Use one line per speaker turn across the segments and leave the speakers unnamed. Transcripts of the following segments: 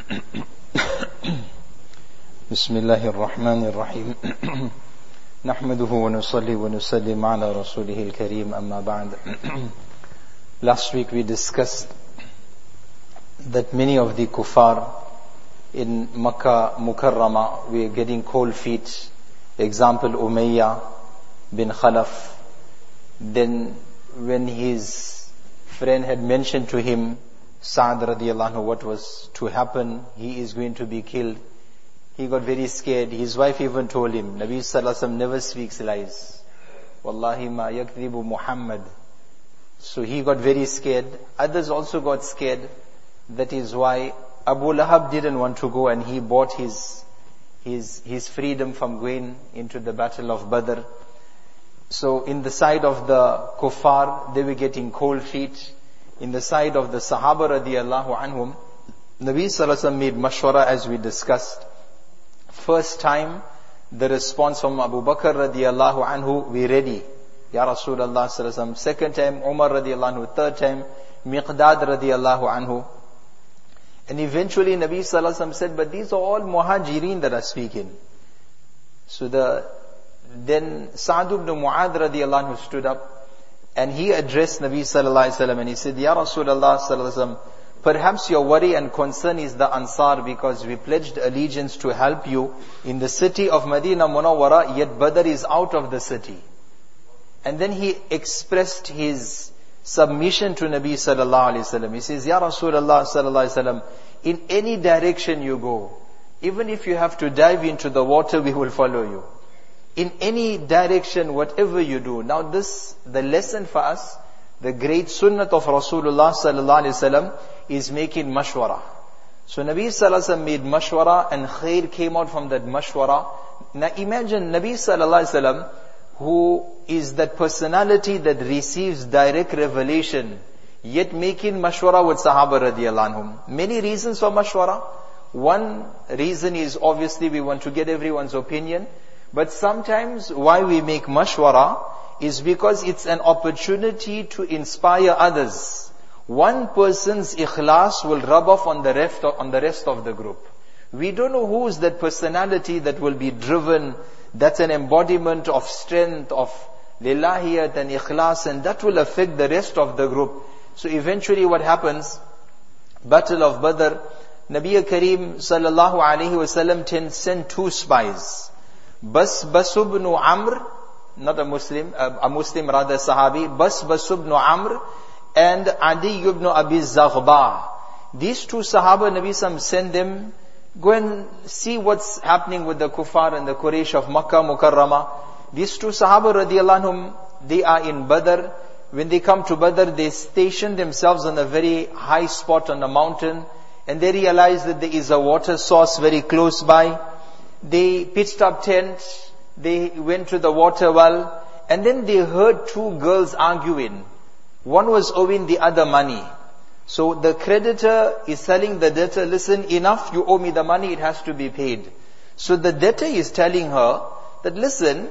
بسم الله الرحمن الرحيم نحمده ونصلي ونسلم على رسوله الكريم أما بعد. Last week we discussed that many of the kuffar in Makkah Mukarrama were getting cold feet. Example, Umayyah bin Khalaf. Then when his friend had mentioned to him, Sa'd radiallahu anhu, what was to happen, he is going to be killed, he got very scared. His wife even told him, Nabi sallallahu alaihi wasallam never speaks lies. Wallahi ma yakdhibu Muhammad. So he got very scared. Others also got scared. That is why Abu Lahab didn't want to go, and he bought his freedom from going into the battle of Badr. So in the side of the kuffar, they were getting cold feet. In the side of the Sahaba radiallahu anhum, Nabi sallallahu alaihi wasallam made mashwara, as we discussed. First time, the response from Abu Bakr radiallahu anhu, we ready, Ya Rasulullah sallallahu alaihi wasallam. Second time, Umar radiallahu anhu. Third time, Miqdad radiallahu anhu. And eventually Nabi sallallahu alaihi wasallam said, but these are all muhajirin that are speaking. So then Sa'd ibn Mu'adh radiallahu anhu stood up, and he addressed Nabi sallallahu alaihi wasallam, and he said, Ya Rasulullah sallallahu alaihi wasallam, perhaps your worry and concern is the Ansar, because we pledged allegiance to help you in the city of Medina Munawwara, yet Badr is out of the city. And then he expressed his submission to Nabi sallallahu alaihi wasallam. He says, Ya Rasulullah sallallahu alaihi wasallam, in any direction you go, even if you have to dive into the water, we will follow you. In any direction, whatever you do. Now the lesson for us, the great sunnah of Rasulullah sallallahu alaihi wasallam is making mashwara. So Nabi sallallahu alaihi wasallam made mashwara, and khair came out from that mashwara. Now imagine Nabi sallallahu alaihi wasallam, who is that personality that receives direct revelation, yet making mashwara with Sahaba radiallahu anhum. Many reasons for mashwara. One reason is obviously we want to get everyone's opinion. But sometimes why we make mashwara is because it's an opportunity to inspire others. One person's ikhlas will rub off on the rest of the group. We don't know who is that personality that will be driven. That's an embodiment of strength, of lillahiyat and ikhlas, and that will affect the rest of the group. So eventually what happens? Battle of Badr, Nabi Kareem sallallahu alaihi wasallam sent two spies. Bas ibn Amr, not a Muslim rather Sahabi, Bas ibn Amr and Adi ibn Abi Zaghba. These two Sahaba, Nabi Sallam sent them, go and see what's happening with the kuffar and the Quraysh of Makkah Mukarrama. These two Sahaba radiallahu anhum, they are in Badr. When they come to Badr, they station themselves on a very high spot on the mountain, and they realize that there is a water source very close by. They pitched up tents, they went to the water well, and then they heard two girls arguing. One was owing the other money. So the creditor is telling the debtor, listen, enough, you owe me the money, it has to be paid. So the debtor is telling her that, listen,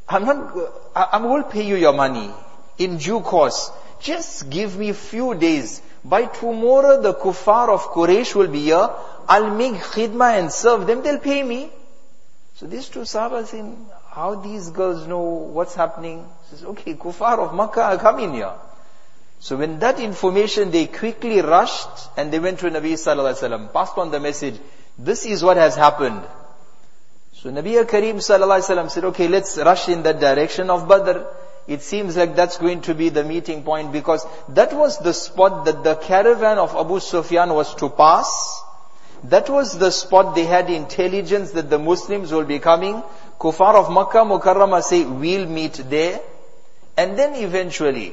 I will pay you your money in due course. Just give me few days. By tomorrow the kuffar of Quraysh will be here. I'll make khidmah and serve them, they'll pay me. So these two Sahabas saying, how these girls know what's happening? He says, okay, kuffar of Makkah are coming here. So when that information, they quickly rushed and they went to Nabi sallallahu alaihi wasallam, passed on the message, this is what has happened. So Nabi Kareem sallallahu alaihi wasallam said, okay, let's rush in that direction of Badr. It seems like that's going to be the meeting point, because that was the spot that the caravan of Abu Sufyan was to pass. That was the spot they had intelligence that the Muslims will be coming. Kuffar of Makkah Mukarrama say, we'll meet there. And then eventually,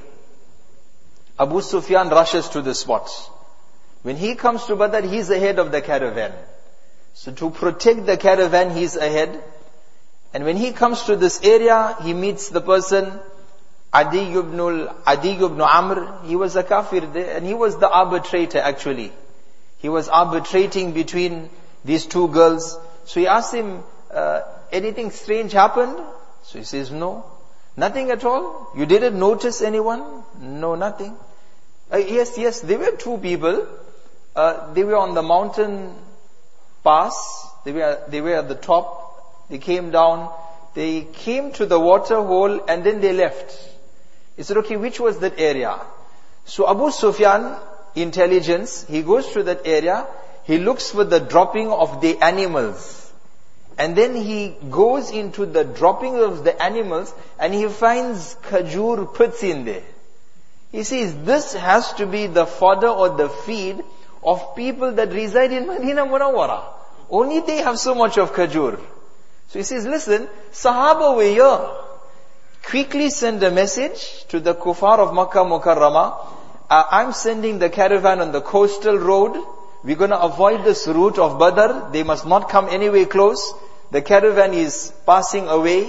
Abu Sufyan rushes to the spot. When he comes to Badr, he's ahead of the caravan. So to protect the caravan, he's ahead. And when he comes to this area, he meets the person, Adi ibn Amr. He was a kafir there, and he was the arbitrator actually. He was arbitrating between these two girls. So he asked him, anything strange happened? So he says, no. Nothing at all? You didn't notice anyone? No, nothing. Yes, there were two people. They were on the mountain pass. They were at the top. They came down. They came to the water hole and then they left. He said, okay, which was that area? So Abu Sufyan, intelligence, he goes to that area. He looks for the dropping of the animals. And then he goes into the dropping of the animals and he finds khajur pits in there. He says, this has to be the fodder or the feed of people that reside in Madinah Munawwara. Only they have so much of khajur. So he says, listen, Sahaba were here. Quickly send a message to the kuffar of Makkah Mukarramah. I'm sending the caravan on the coastal road. We're going to avoid this route of Badr. They must not come anywhere close. The caravan is passing away.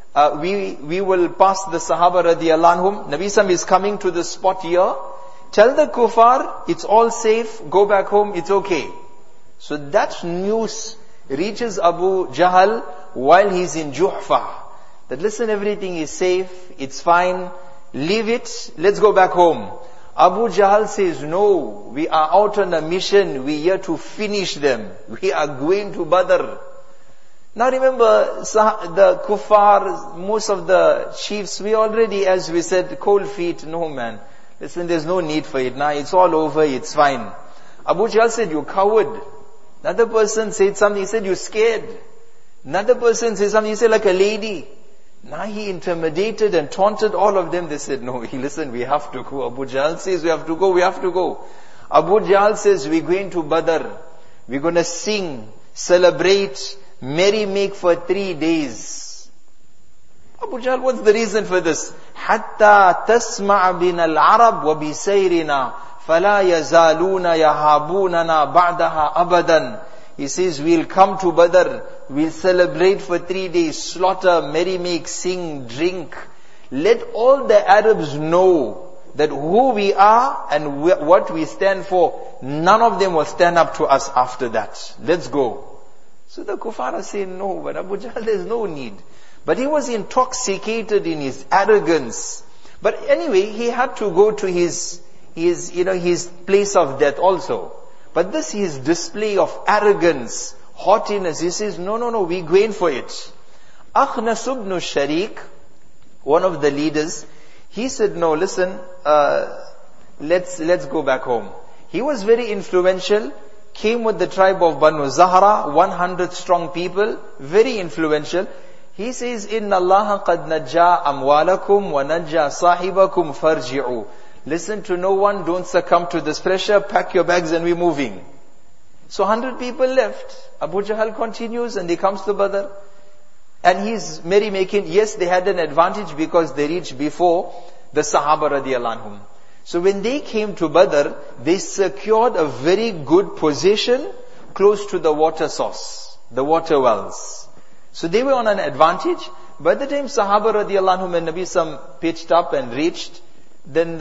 We will pass the Sahaba radiyallahu anhum. Nabi Sam is coming to the spot here. Tell the kuffar, it's all safe. Go back home, it's okay. So that news reaches Abu Jahl while he's in Juhfa. That listen, everything is safe, it's fine. Leave it, let's go back home. Abu Jahl says, no, we are out on a mission. We are here to finish them. We are going to Badr. Now remember, the kuffar, most of the chiefs, we already, as we said, cold feet. No man. Listen, there's no need for it. Now it's all over, it's fine. Abu Jahl said, you coward. Another person said something, he said, you scared. Another person said something, he said, like a lady. Now he intimidated and taunted all of them. They said, no, listen, we have to go. Abu Jahl says, we have to go. Abu Jahl says, we're going to Badr. We're going to sing, celebrate, merry make for 3 days. Abu Jahl, what's the reason for this? حَتَّى تَسْمَعَ بِنَا الْعَرَبْ وَبِسَيْرِنَا فَلَا يَزَالُونَ يَهَابُونَنَا بَعْدَهَا أَبَدًا. He says, we'll come to Badr, we'll celebrate for 3 days, slaughter, merry make, sing, drink. Let all the Arabs know that who we are and what we stand for. None of them will stand up to us after that. Let's go. So the kuffar say, no, but Abu Jahl, there's no need. But he was intoxicated in his arrogance. But anyway, he had to go to his place of death also. But this is display of arrogance, haughtiness. He says, no, we're going for it. Akhnas ibn Sharik, one of the leaders, he said, no, listen, let's go back home. He was very influential, came with the tribe of Banu Zahra, 100 strong people, very influential. He says, Inna Allah qad najja amwalakum wa najja sahibakum farji'u. Listen to no one, don't succumb to this pressure, pack your bags and we're moving. So 100 people left. Abu Jahl continues and he comes to Badr. And he's merrymaking. Yes, they had an advantage because they reached before the Sahaba radiyallahu anhum. So when they came to Badr, they secured a very good position close to the water source, the water wells. So they were on an advantage. By the time Sahaba radiyallahu anhum and Nabi Sam pitched up and reached, then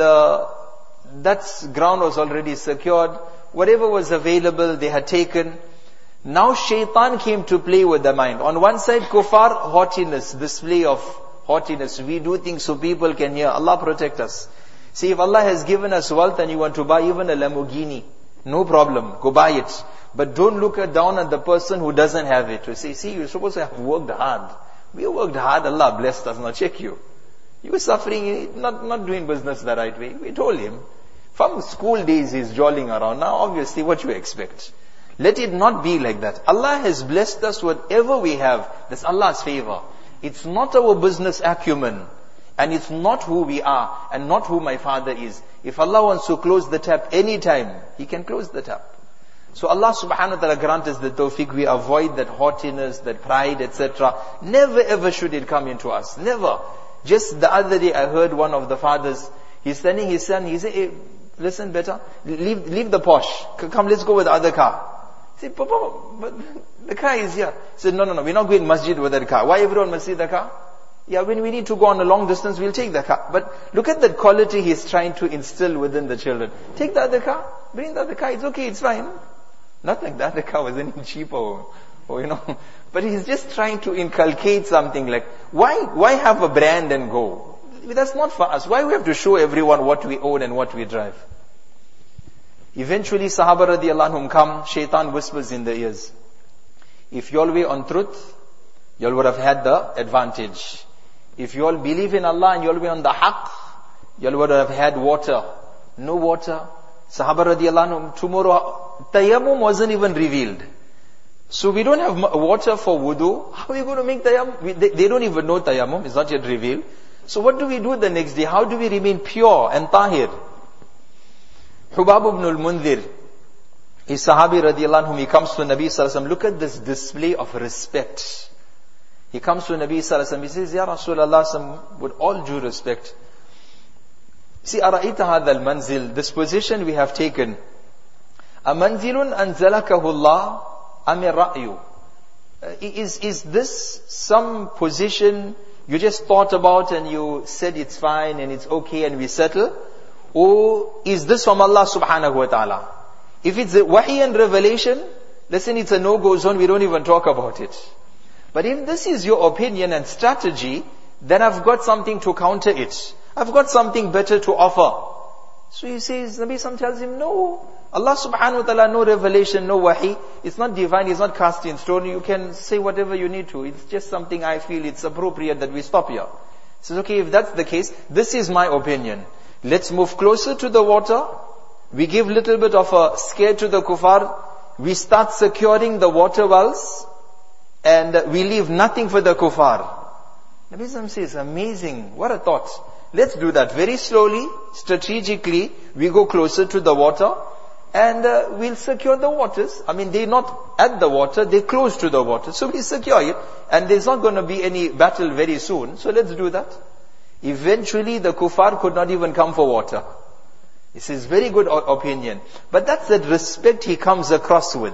that ground was already secured. Whatever was available, they had taken. Now shaitan came to play with the mind. On one side, kuffar, haughtiness, display of haughtiness. We do things so people can hear. Allah protect us. See, if Allah has given us wealth and you want to buy even a Lamborghini, no problem, go buy it. But don't look down at the person who doesn't have it. You say, see, you're supposed to have worked hard. We worked hard, Allah blessed us, now check you. You were suffering, not doing business the right way. We told him. From school days he's jolling around. Now obviously what you expect? Let it not be like that. Allah has blessed us whatever we have. That's Allah's favor. It's not our business acumen. And it's not who we are. And not who my father is. If Allah wants to close the tap anytime, He can close the tap. So Allah subhanahu wa ta'ala grant us the tawfiq. We avoid that haughtiness, that pride, etc. Never ever should it come into us. Never. Just the other day I heard one of the fathers, he's telling his son, he said, hey, listen better, leave the Porsche. Come, let's go with the other car. He said, Papa, but the car is here. He said, no, we're not going masjid with that car. Why everyone must see the car? Yeah, when we need to go on a long distance, we'll take the car. But look at that quality he's trying to instill within the children. Take the other car, bring the other car, it's okay, it's fine. Not like the other car was any cheaper or but he's just trying to inculcate something like, why have a brand and go? That's not for us. Why we have to show everyone what we own and what we drive? Eventually Sahaba radiyallahu anhum come, shaitan whispers in their ears. If you all were on truth, you all would have had the advantage. If you all believe in Allah and you all were on the haqq, you all would have had water. No water. Sahaba radiallahu anhum, tomorrow, tayammum wasn't even revealed. So we don't have water for wudu. How are we going to make tayammum? They don't even know tayammum. It's not yet revealed. So what do we do the next day? How do we remain pure and tahir? Hubab ibn al-Mundhir, his sahabi radiallahu anhu, he comes to Nabi sallallahu alaihi wasallam. Look at this display of respect. He comes to Nabi sallallahu alaihi wasallam. He says, Ya Rasulullah, with all due respect, see, أَرَأَيْتَ هَذَا الْمَنْزِلِ, this position we have taken. أَمَنْزِلٌ أَنْزَلَكَهُ اللَّهُ أَمِ الرَّأْيُ? Is this some position you just thought about and you said it's fine and it's okay and we settle? Or is this from Allah subhanahu wa ta'ala? If it's a wahi and revelation, listen, it's a no-go zone, we don't even talk about it. But if this is your opinion and strategy, then I've got something to counter it. I've got something better to offer. So he says, Nabi Sam tells him, no. Allah subhanahu wa ta'ala, no revelation, no wahi. It's not divine, it's not cast in stone. You can say whatever you need to. It's just something I feel it's appropriate that we stop here. He says, okay, if that's the case, this is my opinion. Let's move closer to the water. We give little bit of a scare to the kuffar. We start securing the water wells. And we leave nothing for the kuffar. Nabi Sam says, amazing. What a thought. Let's do that very slowly, strategically. We go closer to the water. And we'll secure the waters. I mean, they're not at the water, they're close to the water. So we secure it. And there's not going to be any battle very soon. So let's do that. Eventually, the kuffar could not even come for water. This is very good opinion. But that's that respect he comes across with.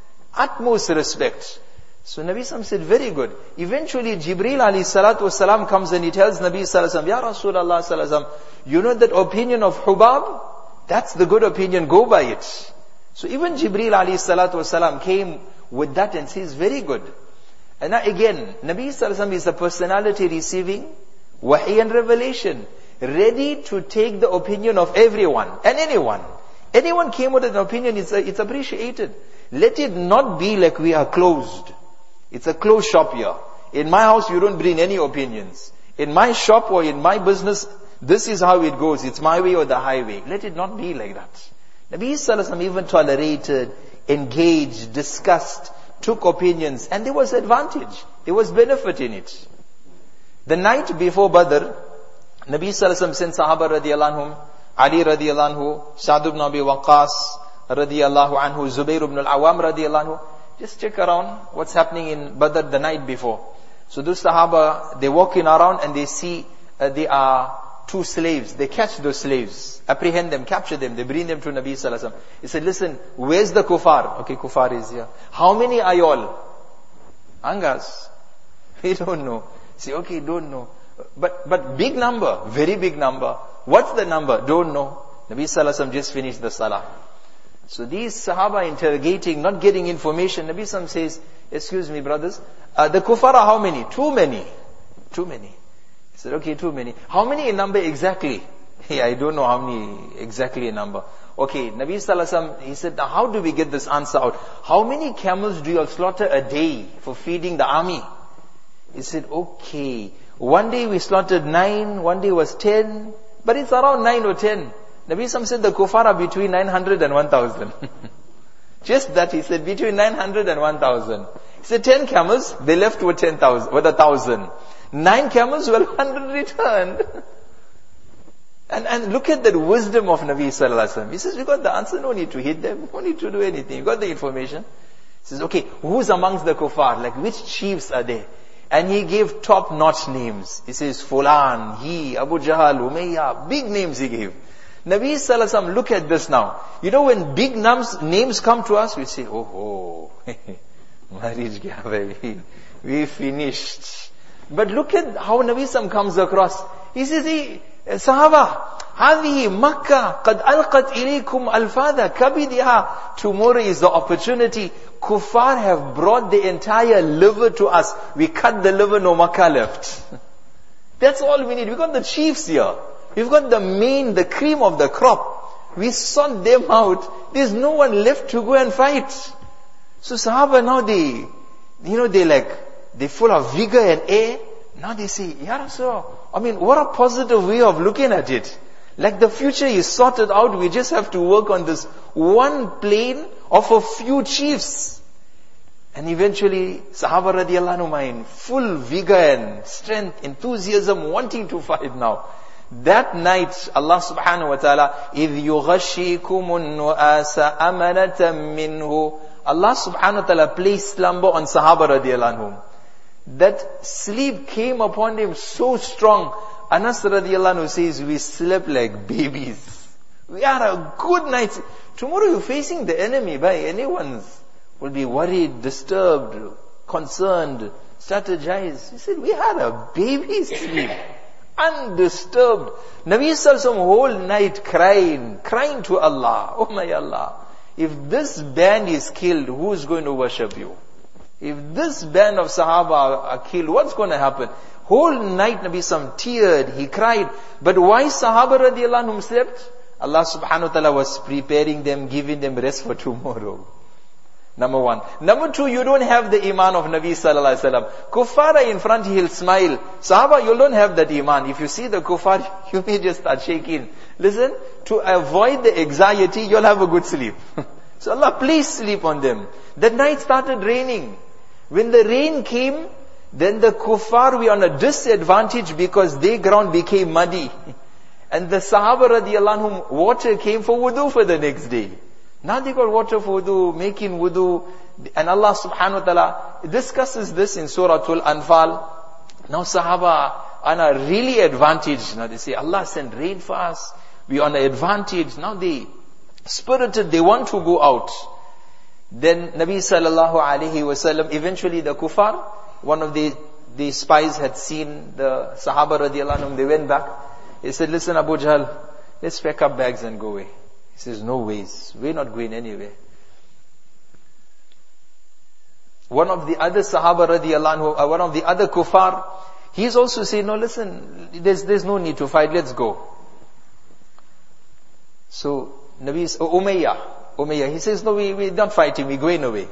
Utmost respect. So Nabi Sallam said, very good. Eventually, Jibreel alayhi salatu wasalam comes and he tells Nabi Sallam, Ya Rasulullah Sallam, you know that opinion of Hubab? That's the good opinion, go by it. So even Jibreel alayhi salatu wasalam came with that and says, very good. And now again, Nabi Sallam is a personality receiving wahi and revelation, ready to take the opinion of everyone and anyone. Anyone came with an opinion, it's appreciated. Let it not be like we are closed. It's a closed shop here. In my house, you don't bring any opinions. In my shop or in my business, this is how it goes. It's my way or the highway. Let it not be like that. Nabi Sallallahu Alaihi Wasallam even tolerated, engaged, discussed, took opinions, and there was advantage. There was benefit in it. The night before Badr, Nabi Sallallahu Alaihi Wasallam sent Sahaba radiallahu anhum, Ali radiallahu anhu, Sa'd ibn Abi Waqqas radiallahu anhu, Zubayr ibn al-Awam radiallahu anhu. Just check around what's happening in Badr the night before. So those Sahaba, they're walking around and they see there are two slaves. They catch those slaves, apprehend them, capture them, they bring them to Nabi Sallallahu Alaihi Wasallam. He said, listen, where's the kuffar? Okay, kuffar is here. How many are you all? Angas. We don't know. Say, okay, don't know. But big number, very big number. What's the number? Don't know. Nabi Sallallahu Alaihi Wasallam just finished the salah. So these Sahaba interrogating, not getting information. Nabi Sallallahu Alaihi Wasallam says, excuse me brothers, the kuffar are how many? Too many. Too many. He said, okay, too many. How many in number exactly? Hey, I don't know how many exactly in number. Okay, Nabi Sallallahu Alaihi Wasallam, he said, now how do we get this answer out? How many camels do you all slaughter a day for feeding the army? He said, okay, one day we slaughtered 9, one day was 10, but it's around 9 or 10. Nabi Sallallahu said the kuffar are between 900 and 1000. Just that, he said, between 900 and 1000. He said 10 camels, they left with 10,000, with 1,000. 9 camels, well, 100 returned. And look at that wisdom of Nabi Sallallahu Alaihi Wasallam. He says, we got the answer, no need to hit them, no need to do anything. You got the information. He says, okay, who's amongst the kuffar? Like which chiefs are there? And he gave top-notch names. He says, Fulan, he, Abu Jahal, Umayyah, big names he gave. Nabi Sallallahu Alaihi Wasallam, look at this now. You know when big names come to us, we say, oh, marriage kya bhai, we finished. But look at how Nabi Sallallahu Alaihi Wasallam comes across. He says, Sahaba, هذه مكة قد ألقت إليكم ألفاظا كبدها. Tomorrow is the opportunity. Kuffar have brought the entire liver to us. We cut the liver, no Makkah left. That's all we need. We got the chiefs here. We've got the cream of the crop. We sort them out. There's no one left to go and fight. So Sahaba now they're full of vigor and air. Now they say, Ya Rasulullah, what a positive way of looking at it. Like the future is sorted out, we just have to work on this one plane of a few chiefs. And eventually, Sahaba radiallahu anhu in full vigor and strength, enthusiasm, wanting to fight now. That night, Allah subhanahu wa ta'ala, إِذْ يُغَشِّيكُمُ النُّؤَاسَ أَمَنَةً مِّنْهُ, Allah subhanahu wa ta'ala placed slumber on Sahaba radiallahu anhum. That sleep came upon him so strong. Anas radiallahu anhu says, we slept like babies. We had a good night. Tomorrow you're facing the enemy by anyone's. Will be worried, disturbed, concerned, strategize. He said, we had a baby's sleep. Undisturbed. Nabi Sallallahu whole night crying to Allah. Oh my Allah. If this band is killed, who's going to worship you? If this band of Sahaba are killed, what's going to happen? Whole night Nabi Sallallahu teared, he cried. But why Sahaba radiallahu anhum slept? Allah subhanahu wa ta'ala was preparing them, giving them rest for tomorrow. Number one. Number two, you don't have the iman of Nabi sallallahu alaihi wasallam. Kuffar in front, he'll smile. Sahaba, you don't have that iman. If you see the kuffar, you may just start shaking. Listen, to avoid the anxiety, you'll have a good sleep. So Allah, please sleep on them. That night started raining. When the rain came, then the kuffar were on a disadvantage because their ground became muddy. And the Sahaba radiallahu anhum, water came for wudu for the next day. Now they got water for wudu, making wudu. And Allah subhanahu wa ta'ala discusses this in Surah Al-Anfal. Now Sahaba are on a really advantage. Now they say, Allah sent rain for us. We are on an advantage. Now they spirited, they want to go out. Then Nabi sallallahu alayhi wasallam, eventually the kuffar, one of the spies had seen the Sahaba radiallahu anhum, they went back. He said, listen Abu Jahl, let's pack up bags and go away. He says, no ways, we're not going anywhere. One of the other Sahaba radiallahu anhu, one of the other kuffar, he's also saying, no listen, there's no need to fight, let's go. So Umayyah, he says, no, we're not fighting, we're going away.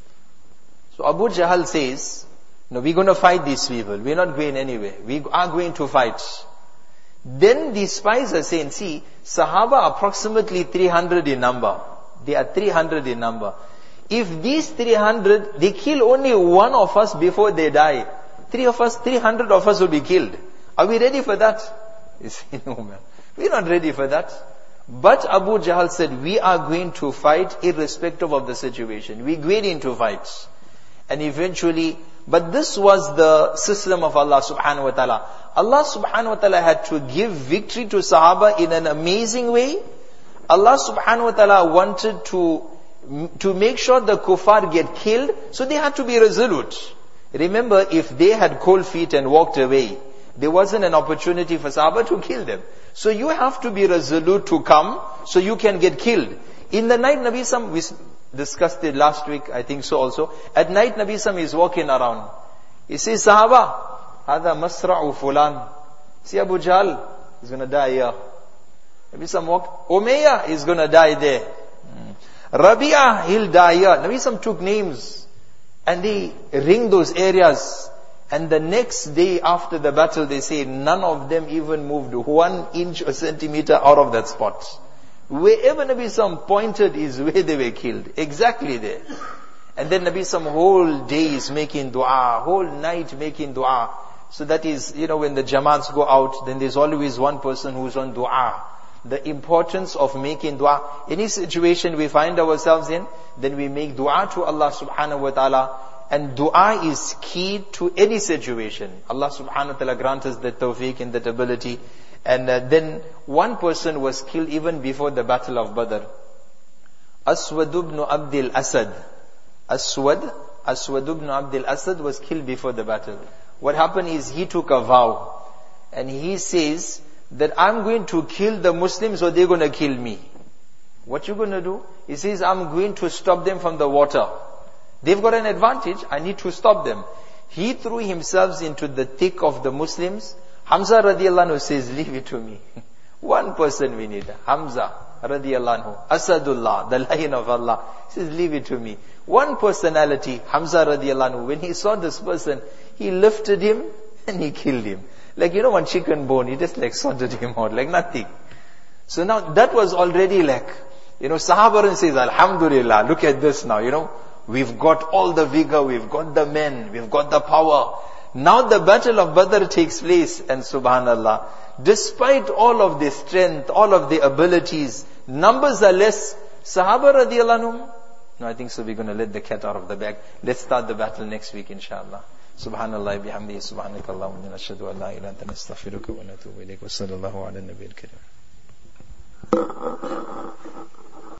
So Abu Jahl says, no, we're going to fight these people, we're not going anywhere, we are going to fight. Then the spies are saying, see, Sahaba approximately 300 in number. They are 300 in number. If these 300, they kill only one of us before they die, 300 of us will be killed. Are we ready for that? He said, no man, we're not ready for that. But Abu Jahl said, we are going to fight irrespective of the situation. We're going into fights. And eventually, but this was the system of Allah subhanahu wa ta'ala. Allah subhanahu wa ta'ala had to give victory to Sahaba in an amazing way. Allah subhanahu wa ta'ala wanted to make sure the kuffar get killed, so they had to be resolute. Remember, if they had cold feet and walked away, there wasn't an opportunity for Sahaba to kill them. So you have to be resolute to come, so you can get killed. In the night, Nabi Sam, we discussed it last week, I think so also. At night, Nabi Sam is walking around. He says, Sahaba, Hada masra'u fulan. See Abu Jahl, he's going to die here. Nabi Sam walked. Umayyah is going to die there. Rabi'ah, he'll die here. Nabi Sam took names and they ring those areas. And the next day after the battle, they say none of them even moved 1 inch or centimeter out of that spot. Wherever Nabi Sam pointed is where they were killed. Exactly there. And then Nabi Sam whole day is making dua, whole night making dua. So that is, when the Jamaats go out, then there's always one person who's on dua. The importance of making dua. Any situation we find ourselves in, then we make dua to Allah subhanahu wa ta'ala. And dua is key to any situation. Allah subhanahu wa ta'ala grant us that tawfiq and that ability. And then one person was killed even before the battle of Badr. Aswad ibn Abdul Asad. Aswad ibn Abdul Asad was killed before the battle. What happened is he took a vow. And he says that I'm going to kill the Muslims or they're going to kill me. What you going to do? He says, I'm going to stop them from the water. They've got an advantage, I need to stop them. He threw himself into the thick of the Muslims. Hamza radiallahu anhu says, leave it to me. One person we need, Hamza. radiallahu anhu, Asadullah, the lion of Allah. He says, leave it to me. One personality, Hamza radiallahu anhu, when he saw this person, he lifted him and he killed him. Like, one chicken bone, he just like sorted him out, like nothing. So now that was already like, Sahaba says, Alhamdulillah, look at this now, we've got all the vigor, we've got the men, we've got the power. Now the battle of Badr takes place, and subhanallah, despite all of the strength, all of the abilities, numbers are less. Sahaba radiallahu anhum, no, I think so we're going to let the cat out of the bag. Let's start the battle next week, inshallah. Subhanallah bihamdihi, subhanakallah, wa nashhadu an la ilaha illa anta nastaghfiruka wa natubu ilayk, wa sallallahu ala nabiyil karim.